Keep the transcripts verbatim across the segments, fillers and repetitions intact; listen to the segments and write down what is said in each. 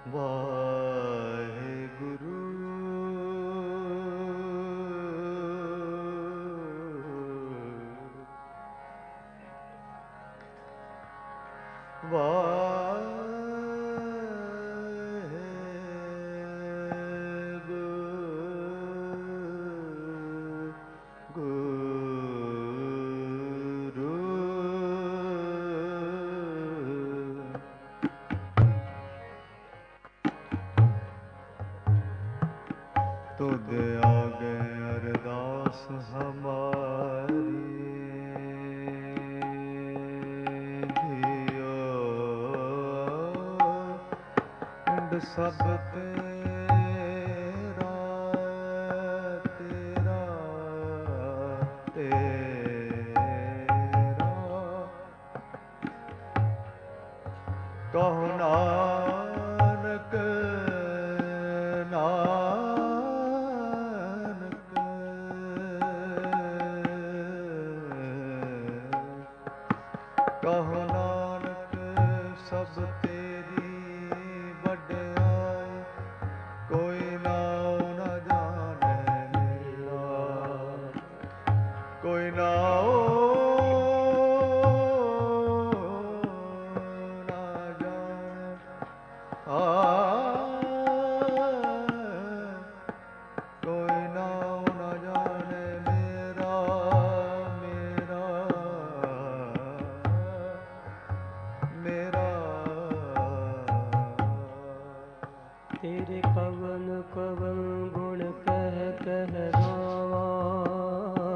ਵਾਹਿਗੁਰੂ ਤੁਧ ਆਗੇ ਅਰਦਾਸ ਹਮਾਰੀ ਧਿਓ ਪਿੰਡ ਸਭ ਤੇਰਾ ਤੇਰਾ ਤੇਰਾ ਕਹੋ ਨਾਨਕ ਕਹੋ ਨਾਨਕ ਸਭ ਤੇਰੀ ਵਡਿਆਈ, ਕੋਈ ਨਾਉ ਨ ਜਾਣੈ ਮੇਰਾ, ਕੋਈ ਨਾਉ ਨ ਜਾਣੈ ਆ ਕੋਈ ਨਾਉ ਨ ਜਾਣੈ ਮੇਰਾ ਮੇਰਾ ਮੇਰਾ। ਤੇਰੇ ਕਵਨ ਕਵਨ ਗੁਣ ਕਹਿ ਕਹਿ ਗਾਵਾਂ,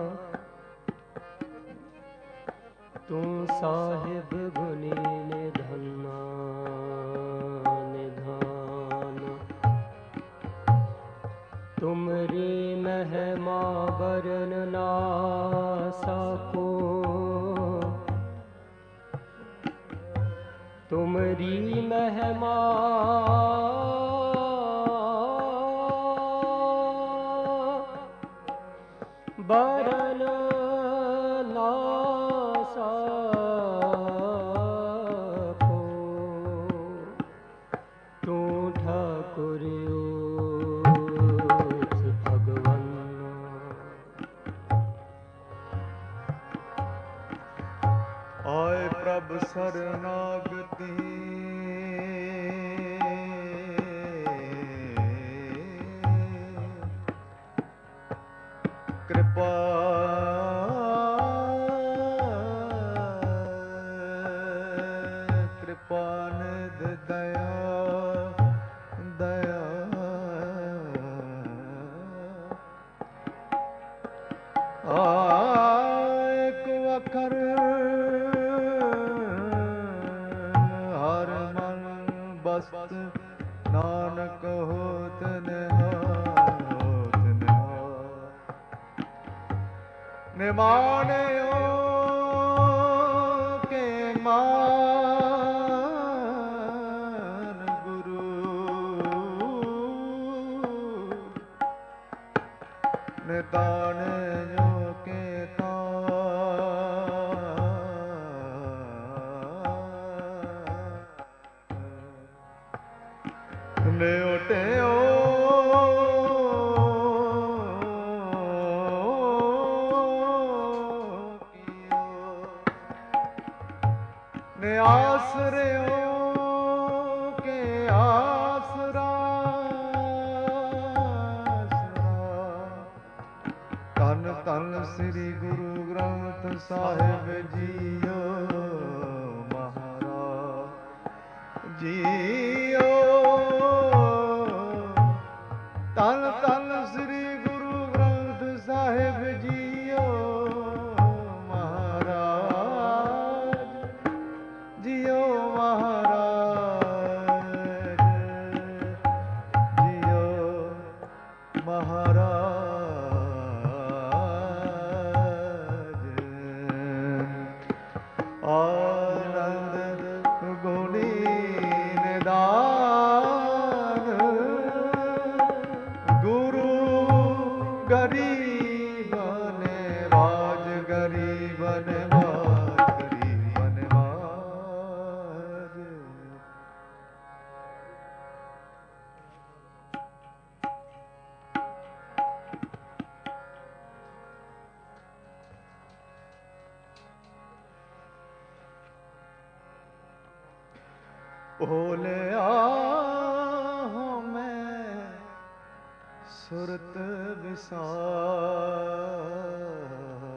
ਤੂੰ ਸਾਹਿਬ ਗੁਣੀ ਨਿਧਾਨਾ ਨਿਧਾਨ, ਤੁਮਰੀ ਮਹਿਮਾ ਵਰਨ ਨਾ ਸਕੋ, ਤੁਮਰੀ ਮਹਿਮਾ ਵਰਨ ਨਾ ਸਕੋ, ਤੂੰ ਠਾਕੁਰ ਉਸ ਭਗਵਾਨ। ਆਏ ਪ੍ਰਭ ਸਰਨਾਗਤੀ ਕਿਰਪਾ ਕਿਰਪਾ ਨਿਧ ਦਇਆ ਦਇਆ ਇੱਕ ਅੱਖਰ ਹਰ ਮਨ ਬਸਤ ਨਾਨਕ ਹੋਤ ਨਿਹਾਲ ਹੋਤ ਨਿਹਾਲ। ਨਿਮਾਣਿਓ ਕੇ ਮਾਨ ਗੁਰੂ, ਨਿਤਾਣਿਓ ਕੇ ਤਾਣ, ਨਿਉਟਿਓ ਨੇ ਆਸਰਿਓ ਕੇ ਆਸਰਾ ਧੰਨ ਧੰਨ ਸ੍ਰੀ ਗੁਰੂ ਗ੍ਰੰਥ ਸਾਹਿਬ ਜੀਓ ਮਹਾਰਾਜ ਜੀਓ। ਧੰਨ ਧੰਨ ਸ੍ਰੀ ਗੁਰੂ ਗ੍ਰੰਥ ਸਾਹਿਬ ਜੀਓ ਮਹਾਰਾਜ ਜੀਓ ਮਹਾਰਾਜ ਜੀਓ ਮਹਾਰਾਜ। ਆਨੰਦ ਗੁਣੀ ਨਿਦਾਨ ਗੁਰੂ ਗਰੀਬ ਨਿਵਾਜ ਗਰੀਬ ਨਿਵਾਜ ਗਰੀਬ ਨਿਵਾਜ। ਭੋਲਿਆ ਹੋ ਮੈਂ ਸੁਰਤ ਵਿਸਾਰ।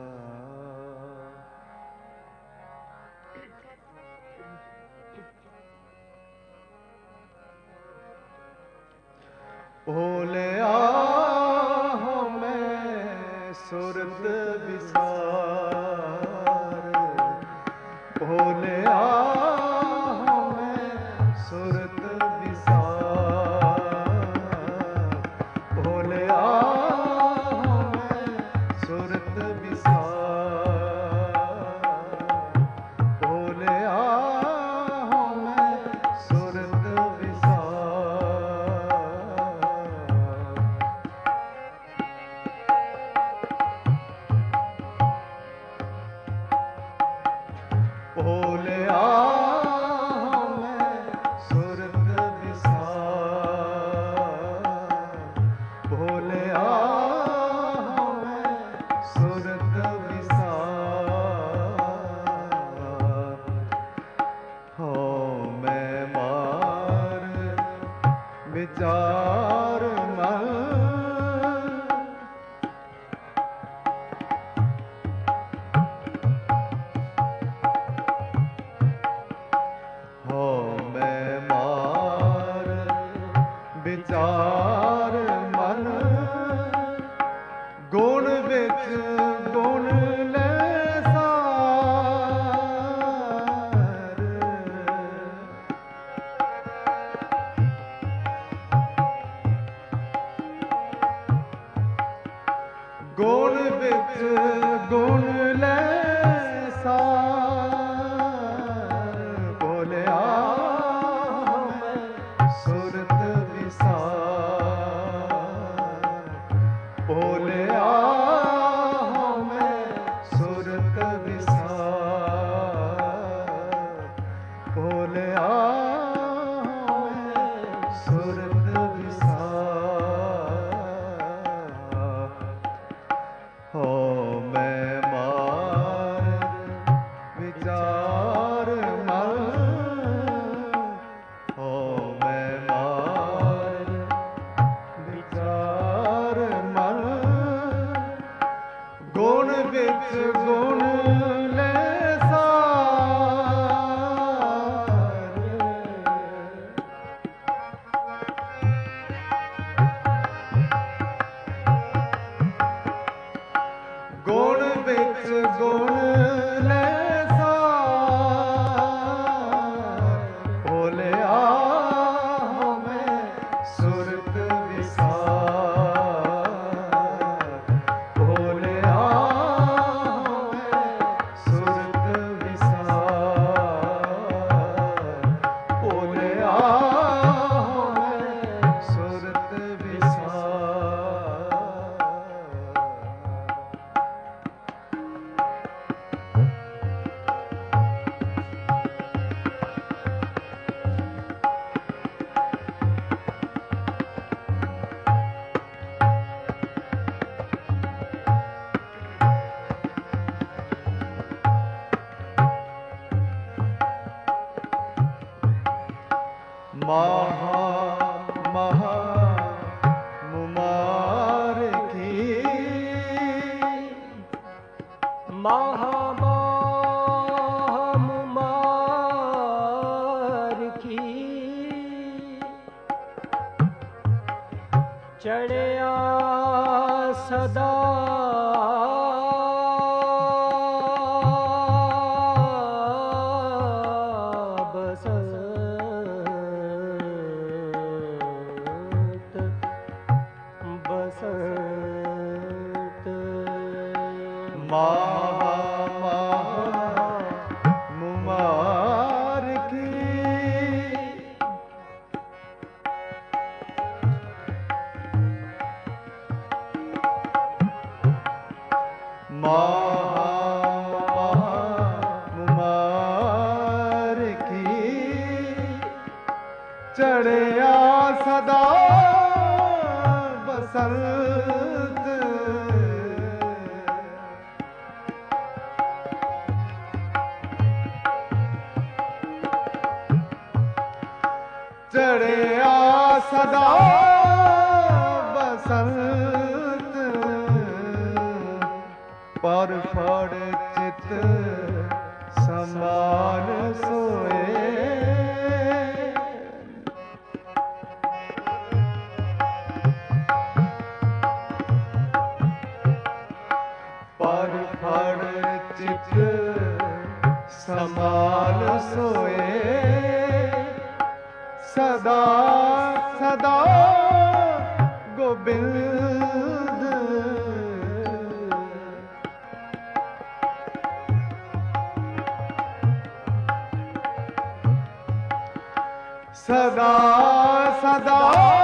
ਭੋਲਿਆ ਹੋ ਮੈਂ ਸੁਰਤ ਵਿਸਾਰ। ਭੋਲਿਆ ਹੋ ਮੈਂ ਸੁਰਤ ਵਿਸਾਰ। ਭੋਲਿਆ ਹੋ ਮੈਂ ਸੁਰਤ ਵਿਸਾਰ। ਭੋਲਿਆ ਹੋ ਮੈਂ ਸੁਰਤ ਭੋਲਿਆ ਹੋ ਮੈਂ ਸੁਰਤ ਵਿਸਾਰ। ਭੋਲਿਆ ਹੋ ਮੈਂ ਸੁਰਤ ਵਿਸਾਰ। ਹੋ ਮੈਂ ਮਾਰ ਵਿਚਾਰ ਮਨ। ਹੋ ਮੈਂ ਮਾਰ ਵਿਚਾਰ ਮਨ। ਗੁਣ ਵਿੱਚ ਗੁਣ ਲੈ ਸਾਰ। ਗੁਣ ਵਿੱਚ ਗੁਣ ਲੈ ਸਾਰ। ਭੋਲਿਆ ਹੋ ਮੈਂ ਸੁਰਤ ਵਿਸਾਰ। ਭੋਲਿਆ ਹੋ ਮੈਂ ਸੁਰਤ ਵਿਸਾਰ। ਭੋਲਿਆ ਹੋ ਮੈਂ ਸੁਰਤ ਵਿਸਾਰ। ਹੋ ਮੈਂ ਮਾਰ ਵਿਚਾਰ ਮਨ। ਹੋ ਮੈਂ ਮਾਰ ਵਿਚਾਰ ਮਨ। ਗੁਣ ਵਿੱਚ ਗੁਣ ਲੈ ਸਾਰ। ਗੁਣ ਵਿੱਚ ਗੁਣ ਲੈ ਸਾਰ। ਭੋਲਿਆ ਹੋ ਮੈਂ ਸੁਰਤ ਵਿਸਾਰ। ਭੋਲਿਆ ਹੋ ਮੈਂ ਸੁਰਤ ਵਿਸਾਰ। ਭੋਲਿਆ ਹੋ ਮੈਂ ਸੁਰਤ ਵਿਸਾਰ। ਮਹਾ ਮਹਾ ਮੁਮਾਰ ਕੀ। ਮਹਾ ਮਹਾ ਮੁਮਾਰ ਕੀ। ਚੜਿਆ ਸਦਾ ਬਸੰਤ ਬਸੰਤ। ਮਹਾ ਮਹਾ ਮੁਮਾਰ ਕੀ। ਮਹਾ ਮਹਾ ਮੁਮਾਰ ਕੀ। ਚੜਿਆ ਸਦਾ ਬਸੰਤ। ਚੜਿਆ ਸਦਾ ਬਸੰਤ ਪਰ ਫੜ ਚਿਤ ਸਮਾਨ ਸੋਏ ਪਰ ਫੜ ਚਿਤ ਸਮਾਨ ਸੋਏ ਸਦਾ ਸਦਾ ਗੋਬਿੰਦ ਸਦਾ ਸਦਾ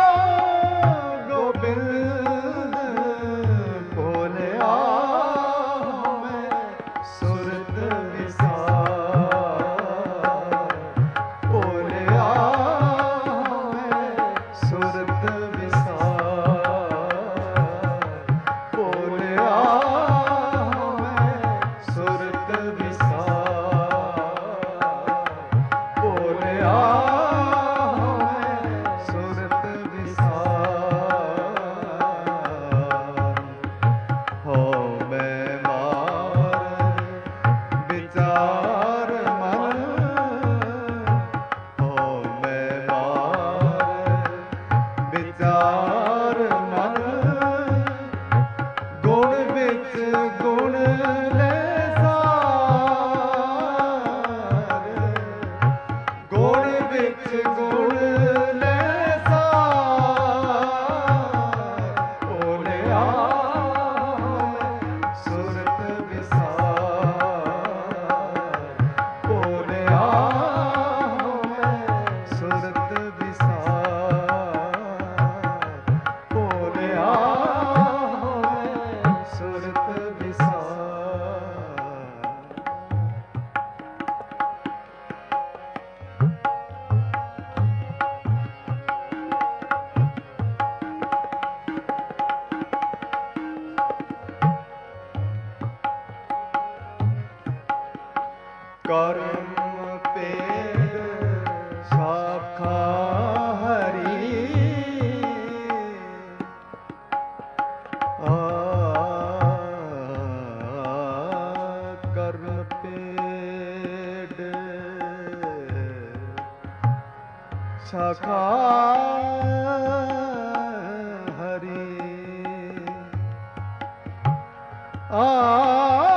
ਗੋਬਿੰਦ ਬੋਲਿਆ ਮੈਂ ਸੁਰਤ ਵਿਸਾਰ ਬੋਲਿਆ ਮੈਂ ਸੁਰਤ ਵਿਸਾਰ ਬੋਲਿਆ ਮੈਂ ਸੁਰਤ ਵਿਸਾਰ ਬੋਲਿਆ ਕਰਮ ਪੇੜ ਸਾਖਾ ਹਰੀ ਆ ਕਰਮ ਪੇੜ ਸਾਖਾ ਹਰੀ ਆ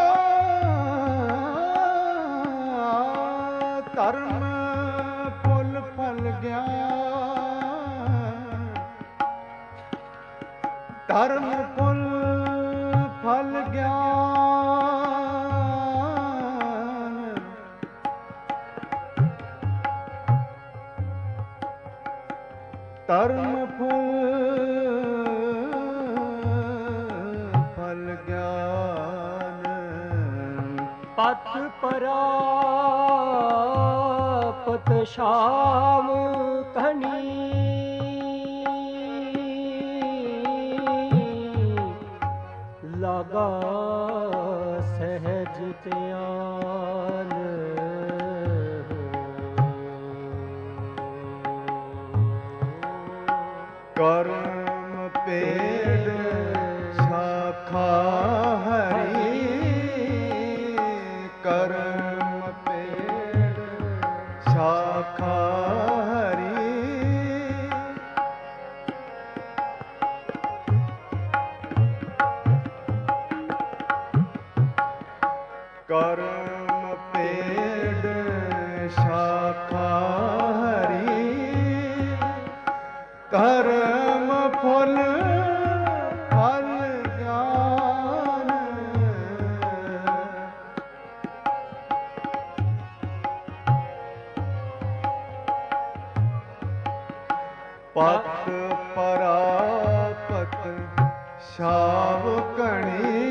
ਧਰਮ ਫੁੱਲ ਫਲ ਗਿਆ ਧਰਮ ਫੁੱਲ ਫਲ ਗਿਆ ਧਰਮ ਫੁੱਲ ਫਲ ਗਿਆਨ ਪਤ ਪਰਾਪਤ ਸ਼ਾਮ ਕਣੀ ਲਗਾ ਸਹਿਜ ਧਿਆਨ ਕਰਮ ਪੇੜ ਸਾਖਾ ਹਰੀ ਕਰਮ ਪੇੜ ਸਾਖਾ ਹਰੀ ਕਰਮ ਪੇੜ ਸਾਖਾ ਹਰੀ ਕਰਮ ਫੁੱਲ ਫਲ ਗਿਆਨ ਪਤ ਪਰਾਪਤ ਸ਼ਾਵ ਕਣੀ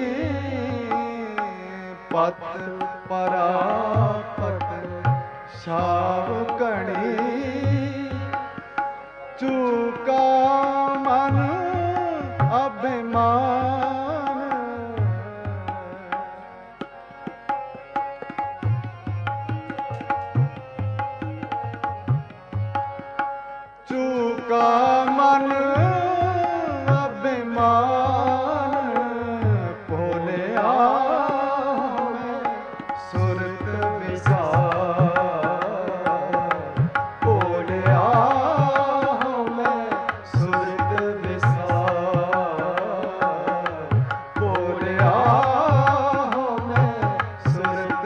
ਪਤ ਪਰਾਪਤ ਸ਼ਾਵ ਕਣੀ ਚੂਕਾ ਮਨ ਅਭਿਮਾਨ ਕਾ ਮਨ ਅਭਿਮਾਨ ਭੋਲਿਆ ਮੈਂ ਸੁਰਤ ਵਿਸਾਰ ਭੋਲਿਆ ਮੈਂ ਸੁਰਤ ਵਿਸਾਰ ਭੋਲਿਆ ਮੈਂ ਸੁਰਤ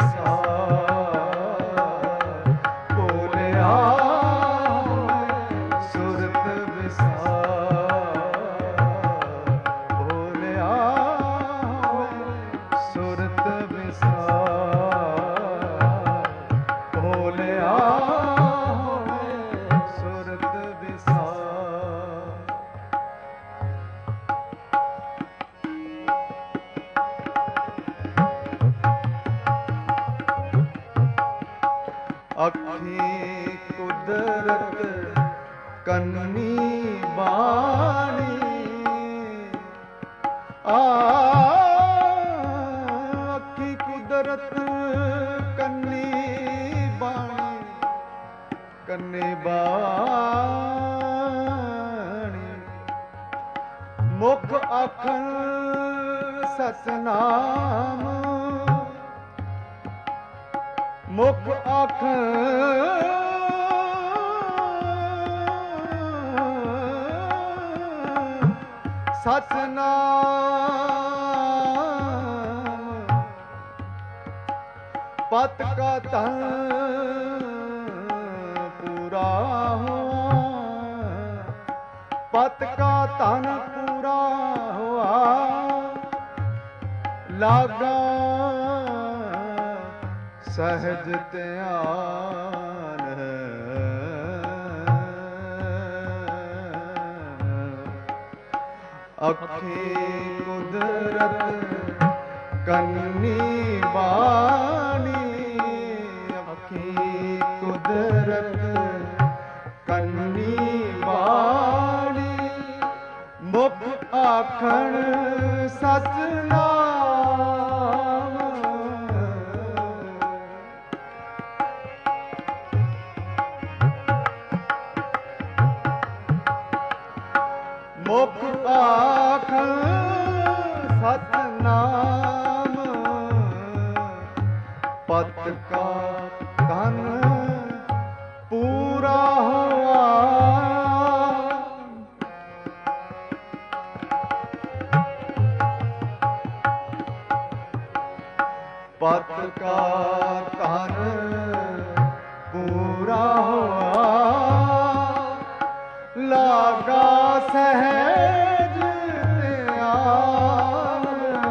ਵਿਸਾਰ ਭੋਲਿਆ ਸੁਰਤ ਵਿਸਾਰ ਭੋਲਿਆ ਸੁਰਤ ਵਿਸਾਰ ਭੋਲਿਆ ਸੁਰਤ ਵਿਸਾਰ। ਅੱਖੀ ਕੁਦਰਤ ਕੰਨੀ ਬਾਣੀ ਆ ਅੱਖੀ ਕੁਦਰਤ ਕੰਨੀ ਬਾਣੀ ਕੰਨੀ ਬਾਣੀ ਮੁਖ ਆਖਣ ਸਤਨਾਮ ਮੁਖ ਆਖਣ ਸਤਨਾਮ ਪਤ ਕਾ ਧਨ ਪੂਰਾ ਹੋਆ ਪਤ ਕਾ ਧਨ ਪੂਰਾ ਹੋਆ ਲਾਗਾ ਸਹਿਜ ਧਿਆਨ ਅੱਖੀ ਕੁਦਰਤ ਕੰਨੀ ਬਾਣੀ ਅੱਖੀ ਕੁਦਰਤ ਕੰਨੀ ਬਾਣੀ ਮੁਖ ਆਖਣ ਸਤਨਾਮ ਮੁਖ ਆਖਣ ਸਤਨਾਮ ਪਤ ਕਾ ਧਨ ਪੂਰਾ ਹੋਆ ਪਤ ਕਾ ਧਨ ਪੂਰਾ ਹੋਆ ਲਾਗਾ ਸਹਿਜ ਧਿਆਨ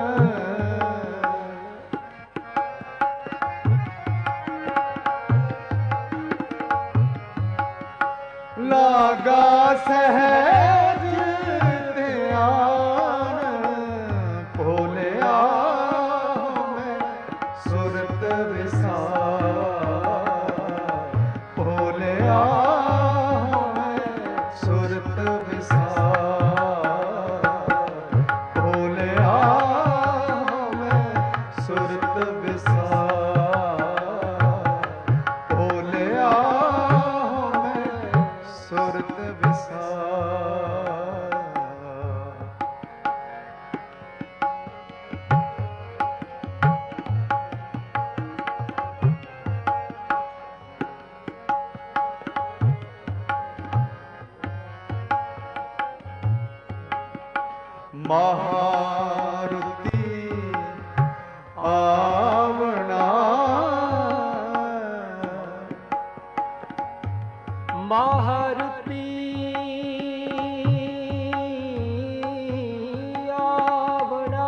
ਲਾਗਾ ਸਹਿਜ ਧਿਆਨ ਭੋਲਿਆ ਮੈਂ ਸੁਰਤ ਵਿਸਾਰ ਭੋਲਿਆ ਸੁਰਤ ਵਿਸਾਰ ਭੋਲਿਆ ਮੈਂ ਸੁਰਤ ਵਿਸਾਰ ਭੋਲਿਆ ਮੈਂ ਸੁਰਤ ਵਿਸਾਰ। ਮਹਾਰੁਤੀ ਆਵਣਾ ਮਹਾਰੁਤੀ ਆਵਣਾ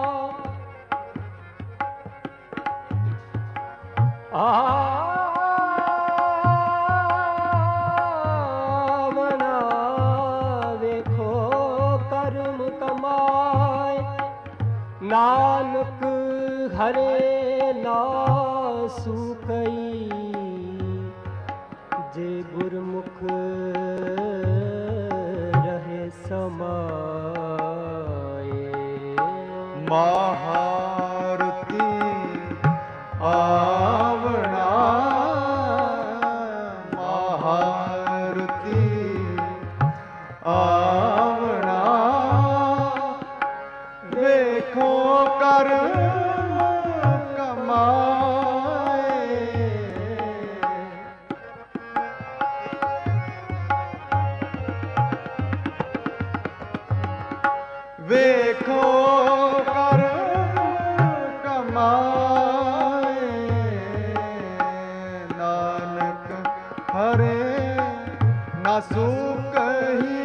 ਆਵਣਾ ਵੇਖੋ ਕਰਮ ਕਮਾਏ ਨਾਨਕ ਹਰੇ ਨਾਸੂ ਕਈ ਜੇ ਗੁਰਮੁਖ ਰਹੇ ਸਮਾਏ ਮਹਾਰੁਤੀ ਆਵਣਾ ਮਹਾਰੁਤੀ ਵੇਖੋ ਕਰਮ ਕਮਾਏ, ਨਾਨਕ ਹਰੇ ਨਾ ਸੁਕਹੀ।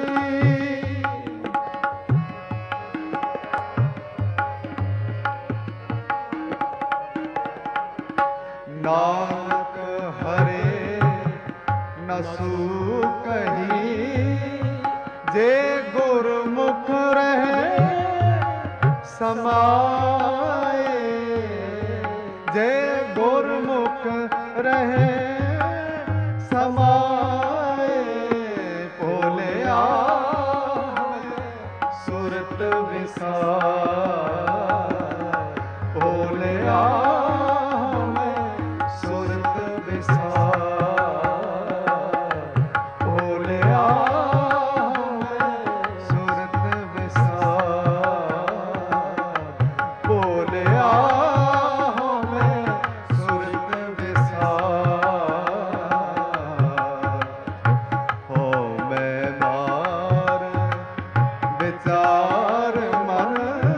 ਨਾਨਕ ਹਰੇ ਨ ਸੁਕਹੀ, ਜੇ ਗੁਰਮੁਖ ਰਹੇ ਸਮਾਏ, ਜੇ ਗੁਰਮੁਖ ਰਹੇ ਸਮਾਏ, ਭੋਲਿਆ ਸੁਰਤ ਵਿਸਾਰ, ਭੋਲਿਆ ਸੁਰਤ ਵਿਸਾਰ, ਭੋਲਿਆ ਸੁਰਤ ਵਿਸਾਰ, ਭੋਲਿਆ ਸੁਰਤ ਵਿਸਾਰ। ਹੋ ਮੈਂ ਮਾਰ ਵਿਚਾਰ ਮਨ,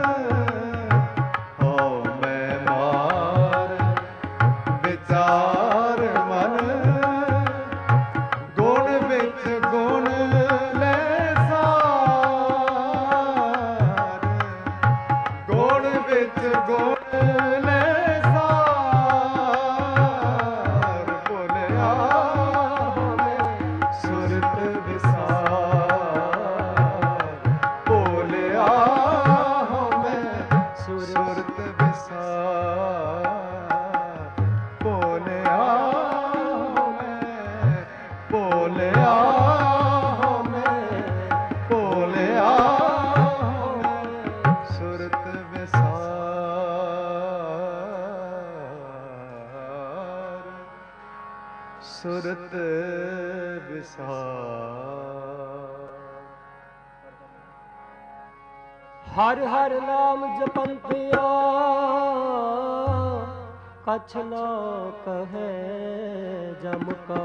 ਹੋ ਮੈਂ ਮਾਰ ਵਿਚਾਰ ਮਨ, ਗੁਣ ਵਿੱਚ ਗੁਣ ਲੈ ਸਾਰ, ਗੁਣ ਵਿੱਚ ਗੁਣ ਲੈ ਸਾਰ, ਭੁਲਿਆ ਸੁਰਤ ਵਿਸਾਰ, ਭੁਲਿਆ ਸੁਰਤ ਵਿਸਾਰ, ਭੋਲਿਆ ਮੈਂ, ਭੋਲਿਆ ਮੈਂ, ਭੋਲਿਆ ਸੁਰਤ ਵਿਸਾਰ, ਸੁਰਤ ਵਿਸਾਰ। ਹਰ ਹਰ ਨਾਮ ਜਪੰਤਿਆ, ਕਛ ਨਾ ਕਹੈ ਜਮ ਕਾ,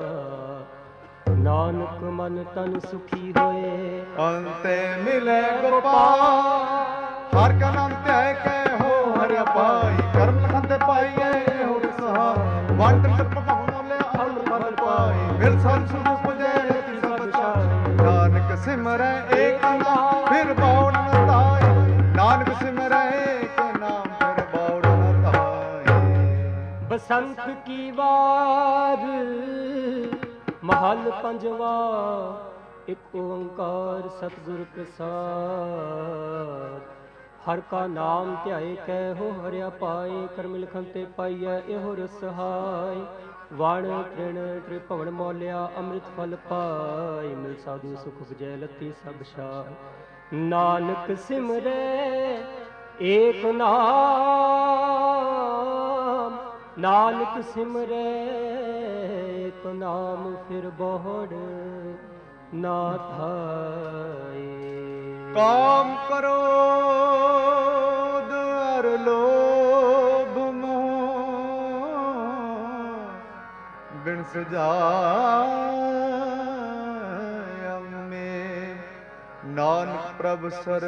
ਨਾਨਕ ਮਨ ਤਨ ਸੁਖੀ ਹੋਏ, ਅੰਤੇ ਮਿਲੇ ਗੋਪਾਲ। ਹਰ ਕਾ ਨਾਮ ਧਿਆਏ ਕੈ ਹੋ ਹਰਿ ਪਾਈ, ਕਰਮ ਲਖਨ ਤੇ ਪਾਈਏ ਹੋ ਸਹਾਰ, ਵੰਡ ਤਪ ਭਵਨ ਲਿਆ ਅੰਮ੍ਰਿਤ ਫਲ ਪਾਈ, ਮਿਲ ਸੰਤ ਸੁਖ ਪੁਜੈ ਰਤੀ ਸਭ ਛਾਈ, ਨਾਨਕ ਸਿਮਰੈ ਏਕ ਨਾਮ ਫਿਰ ਬਾਉੜ ਨ ਤਾਈ, ਨਾਨਕ ਸਿਮਰੈ ਏਕ ਨਾਮ ਫਿਰ ਬਾਉੜ ਨ ਤਾਈ। ਬਸੰਤ ਕੀ ਵਾਰ ਮਹਲ ਪੰਜਵਾ, ਇੱਕ ਓੰਕਾਰ ਸਤਿਗੁਰ ਪ੍ਰਸਾਦ। ਹਰ ਕਾ ਨਾਮ ਧਿਆਏ ਕੈ ਹੋ ਹਰਿਆ ਪਾਏ, ਕਰਮ ਲਿਖਨ ਤੇ ਪਾਈਐ ਇਹੋ ਰਸਹਾਈ, ਵਣ ਤ੍ਰਿਣ ਤ੍ਰਿਭਵਨ ਮੌਲਿਆ ਅੰਮ੍ਰਿਤ ਫਲ ਪਾਈ, ਮਿਲ ਸਾਧੂ ਸੁਖ ਬਜੈ ਲਤੀ ਸਭ ਛਾਈ, ਨਾਨਕ ਸਿਮਰੈ ਏਕ ਨਾਮ, ਨਾਨਕ ਸਿਮਰੈ ਏਕ ਨਾਮ ਫਿਰ ਬਹੁੜ ਨਾ ਥਾਏ। ਕਾਮ ਕ੍ਰੋਧ ਅਰ ਲੋਭ ਮੋਹ ਬਿਨ ਸਜਾਇਆ ਮੇ, ਨਾਨਕ ਪ੍ਰਭ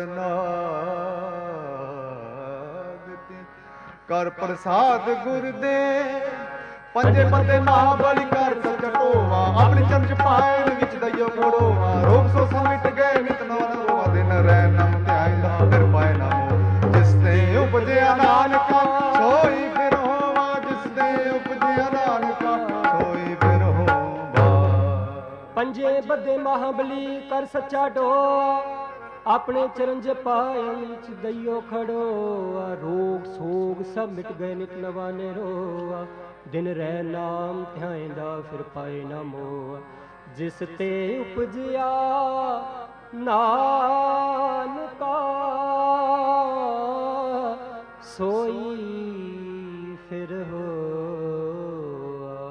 ਸਰਨਾਗਤੀ, ਕਰ ਪ੍ਰਸਾਦ ਗੁਰ ਦੇ ਪੰਜੇ ਬੰਦੇ ਮਹਾਬਲੀ ਕਰ ਸਚਟੋਵਾ, ਆਪਣੀ ਚਮਚ ਪਾਇਣ ਵਿੱਚ ਦਈਓ ਖੜੋਵਾ, ਰੋਗ ਸੋ ਮਿਟ ਗਏ ਨਿਤ ਨਵ ਨਵਾ, ਦਿਨ ਰਹਿ ਨਮ ਧਿਆਇਂਦਾ ਫਿਰ ਪਾਏ ਨਾ ਮੋਹ, ਜਿਸ ਤੇ ਉਪਜਿਆ ਨਾਨਕਾ ਸੋਈ ਫਿਰ ਹੋਵਾ, ਜਿਸ ਤੇ ਉਪਜਿਆ ਨਾਨਕਾ ਸੋਈ ਫਿਰ ਹੋਵਾ। ਪੰਜੇ ਬੱਦੇ ਮਹਾਬਲੀ ਕਰ ਸੱਚਾ ਢੋਆ, ਆਪਣੇ ਚਰਨ ਜਪਾਇਨ ਵਿੱਚ ਦਈਓ ਖੜੋਆ, ਰੋਗ ਸੋਗ ਸਭ ਮਿਟ ਗਏ ਨਿਤ ਨਵਾ ਨਿਰੋਆ, ਦਿਨ ਰਹਿ ਨਾਮ ਧਿਆਇਂਦਾ ਫਿਰ ਪਾਏ ਨਾ ਮੋਹ, ਜਿਸ ਤੇ ਉਪਜਿਆ ਨਾਨਕਾ ਸੋਈ ਫਿਰ ਹੋਆ।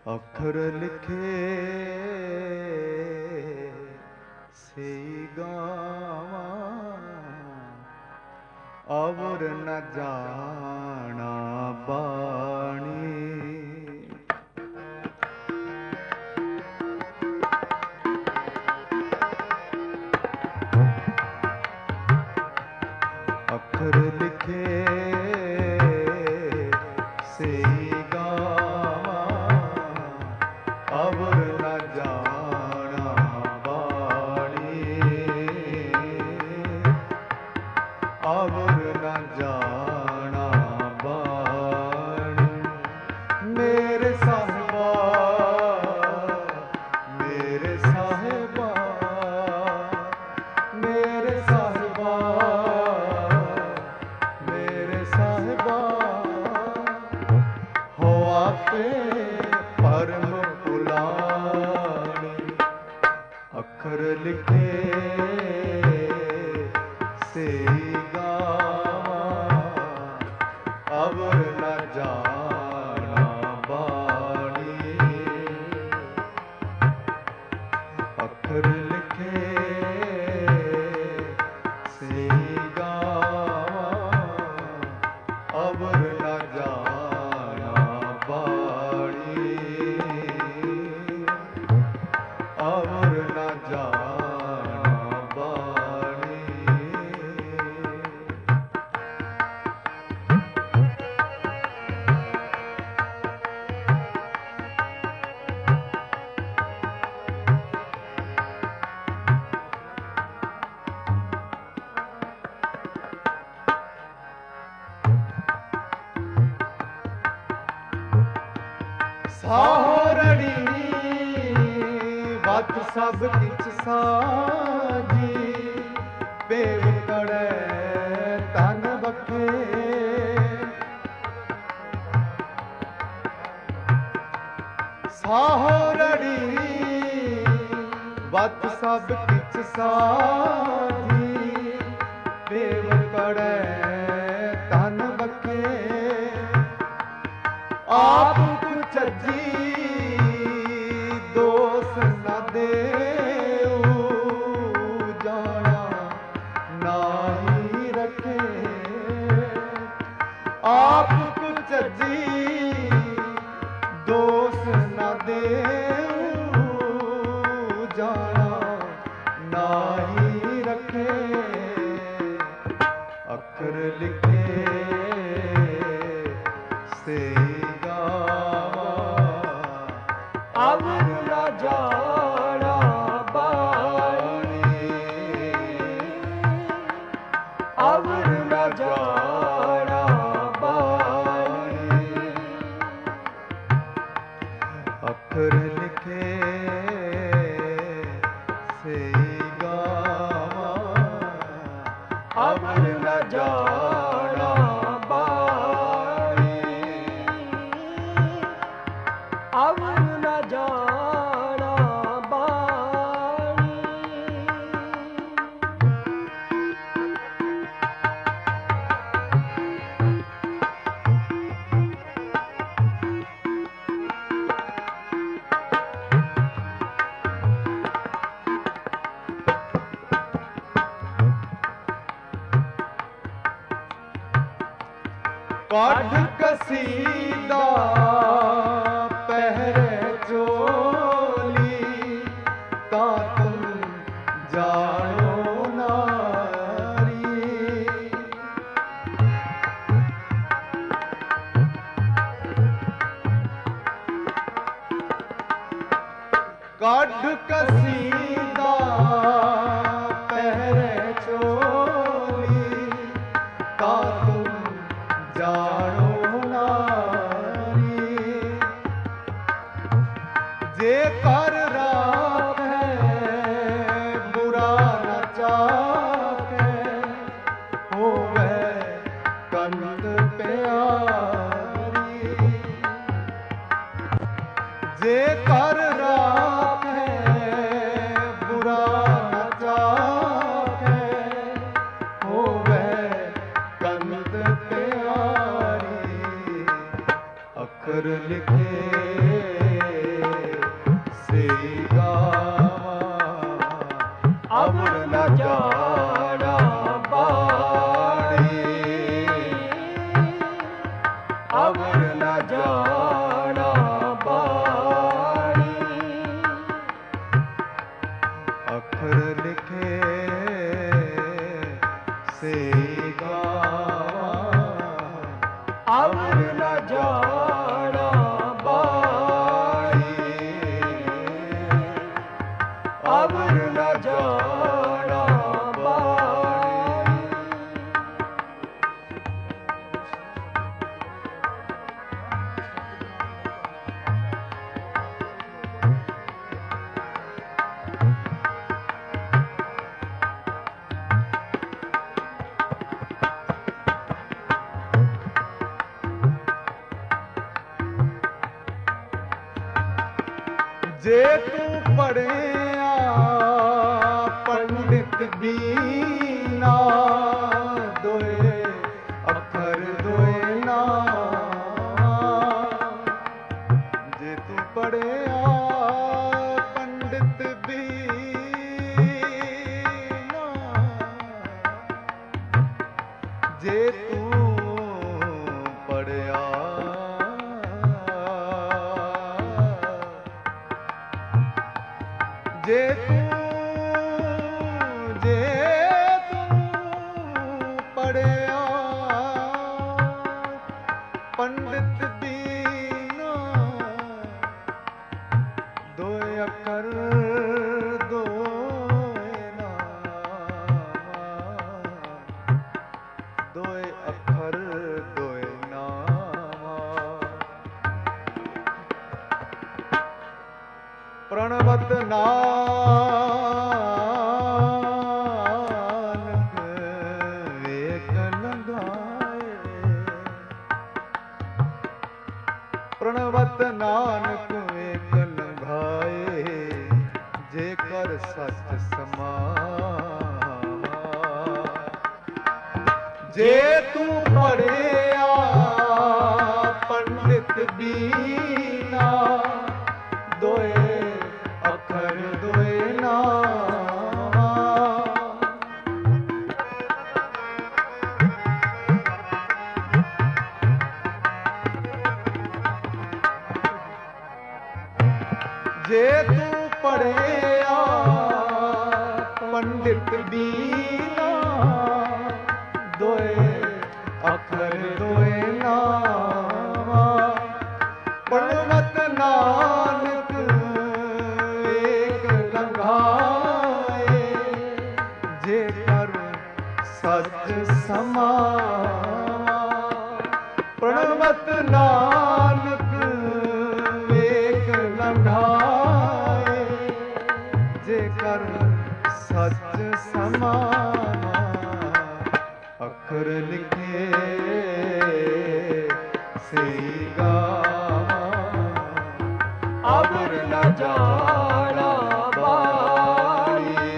अखर लिखे से गावा अवर न जाना बाणी। अखर लिखे से गावा अवर न जाना बाणी। अवर न जाना बाणी। मेरे साहिबा मेरे साहिबा मेरे साहिबा मेरे साहिबा हो आपे परम पुलानी। अखर लिखे से गावा अवर न जाना बाणी। अखर लिखे से गावा अवर न जाना बाणी। अवर न जाना बाणी। सारणी वत सब किछ साजी। बेव कड़े तन बखे सारणी वत सब किछ साजी। बेव कड़े तन बखे आप कुचजी दोष न देऊ। जाना नाही रखे आप कुचजी दोष न देऊ। जाना नाही रखे अखर लिखे से अवर न जाना बाणी। अवर न जाना बाणी। अखर लिखे से गावा अवर न जाना बाणी। अवर न जाना बाणी। काढ़ कसीदा पहरे चोली। ता तुम जानो नारी। काढ़ कसीदा पहरे चोली। ता तुम जानो नारी। जे कर राखे बुरा न चाखे। होवे कंत प्यारी। जे कर राखे ਸੇ ਗਾਵਾਂ ਅਵਰ ਨ ਜਾਣਾ ਬਾਈ, ਅਵਰ ਨ ਜਾਣਾ ਬਾਈ। ਜੇ ਤੂੰ ਪੜਿਆ ਪੰਡਿਤ ਬੀਨਾ, ਦੋਏ ਅੱਖਰ ਦੋਏ ਨਾ। ਜੇ ਤੂੰ ਪੜਿਆ ਪੰਡਿਤ ਬੀਨਾ, ਜੇ ਤੂੰ ਪੜਿਆ ਜੇ ਤੂੰ ਜੇ ਤੂੰ ਪੜਿਆ ਪੰਡਿਤ ਬੀਨਾ, ਦੋਏ ਅੱਖਰ ਦੋਏ ਨਾਵਾਂ, ਦੋਏ ਅੱਖਰ ਦੋਏ ਨਾਵਾਂ। ਪ੍ਰਣਵਤ ਨਾਨਕ ਵੇਖ ਲੰਘਾਏ, ਪ੍ਰਣਵਤ ਨਾਨਕ ਵੇਖ ਲੰਘਾਏ, ਜੇਕਰ ਸੱਚ ਸਮਾਵਾ। ਜੇ ਤੂੰ ਪੜਿਆ ਪੰਡਿਤ ਬੀਨਾ, ਦੋਏ ਅੱਖਰ ਦੋਏ ਨਾਵਾਂ। ਜੇ ਤੂੰ ਪੜਿਆ ਪੰਡਿਤ ਬੀਨਾ, ਦੋਏ ਅੱਖਰ ਦੋਏ ਨਾਵਾਂ। ਪ੍ਰਣਵਤ ਨਾਨਕ ਵੇਖ ਲੰਘਾਏ, ਜੇਕਰ ਸੱਚ ਸਮਾਵਾ। ਪ੍ਰਣਵਤ ਨਾਨਕ ਵੇਖ ਲੰਘਾਏ, ਜੇਕਰ ਸੱਚ ਸਮਾਵਾ। ਅੱਖਰ ਲਿਖੇ ਸਹੀ ਗਾਵਾਂ, ਅਵਰ ਨ ਜਾਣਾ ਬਾਈ,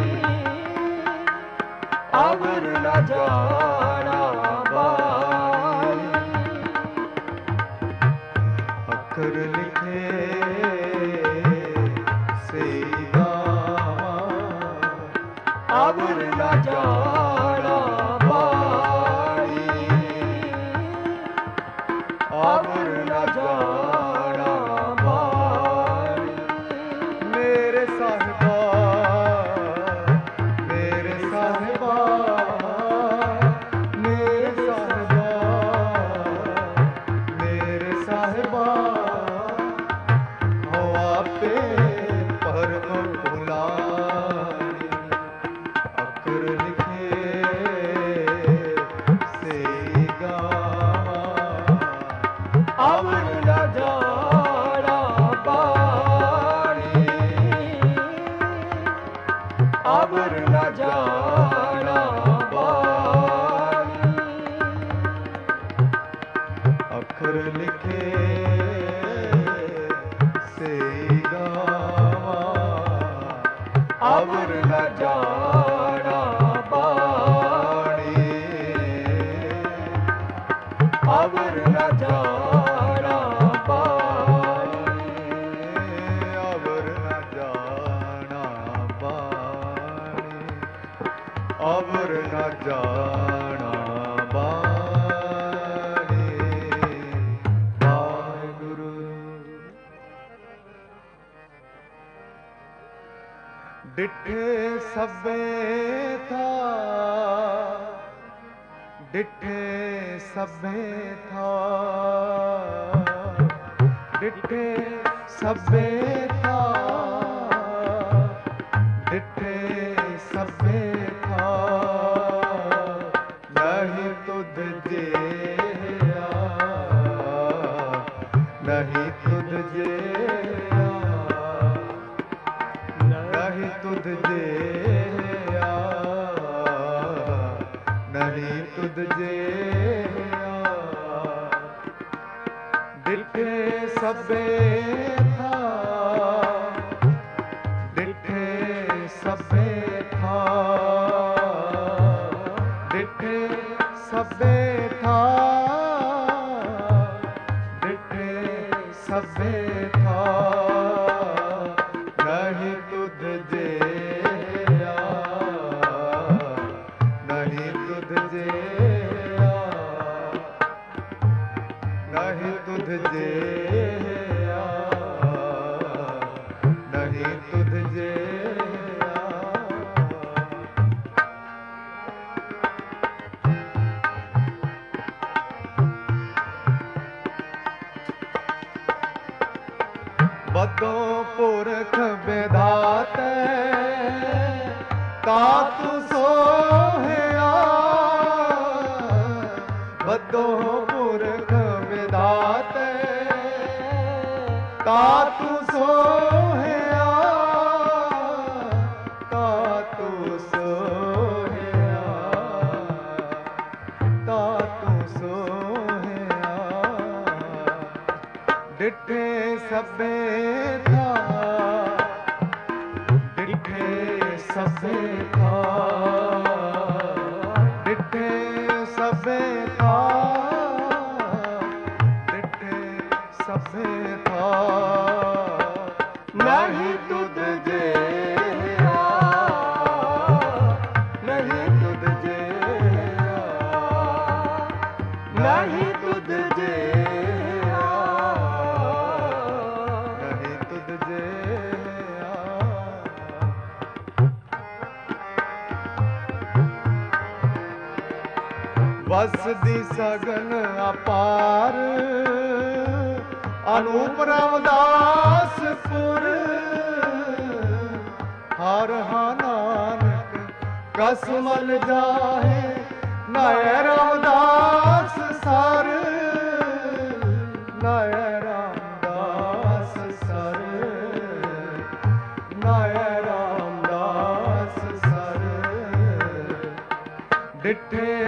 ਅਵਰ ਨ ਜਾਣਾ ਬਾਈ। ਅੱਖਰ ਲਿਖੇ ਸਹੀ ਗਾਵਾਂ, ਅਵਰ ਨ ਜਾਣਾ ਬਾਈ, ਅਵਰ ਨ ਜਾਣਾ ਬਾਈ। ਮੇਰੇ ਸਾਹਿਬਾ ਮੇਰੇ ਸਾਹਿਬਾ ਮੇਰੇ ਸਾਹਿਬਾ ਮੇਰੇ ਸਾਹਿਬਾ, ਹੋ ਆਪੇ ਪਰਮ ਭੁਲਾਈ। ਅੱਖਰ ਲਿਖੇ ਸਹੀ ਗਾਵਾਂ, ਅਵਰ ਨ ਜਾਣਾ ਬਾਈ, ਅਵਰ ਨ ਜਾਣਾ ਬਾਈ। ਅੱਖਰ ਲਿਖੇ ਸਹੀ ਗਾਵਾਂ, ਅਵਰ ਨ ਜਾਣਾ ਬਾਈ, ਅਵਰ ਨ ਜਾਣਾ ਬਾਈ। ਅਵਰ ਨ ਜਾਣਾ ਬਾਣੀ, ਅਵਰ ਨ ਜਾਣਾ ਬਾਣੀ। ਵਾਹਿਗੁਰੂ। ਡਿਠੇ ਸਭੇ ਥਾ डिठे सभे था, डिठे सभे था, डिठे सभे था, नहीं तुध जेया, नहीं तुध जेया, नहीं तुध जेया, नहीं तुध जेया, डिठे सभे था, डिठे सभे था, डिठे सभे था, डिठे सभे था, नहीं तुध जेया, नहीं तुध जेया, नहीं तुध जेया, नहीं तुध जेया। बदो पुरख विधाते तातु सोहया, बदो पुरख विधाते तातु सोहया, तातु सोहया, तातु सोहया, डिठे सभे था, डिठे सभे था, डिठे सभे था, डिठे सभे था, नहीं तुध जेया, नहीं तुध जेया, नहीं तुध जेया, नहीं तुध जेया। बस दी सगन अपार अनूप रामदास पुर, हर हा नानक कसमल जाहे, नय रामदास सर, नय रामदास सर, नय रामदास सर, डिठे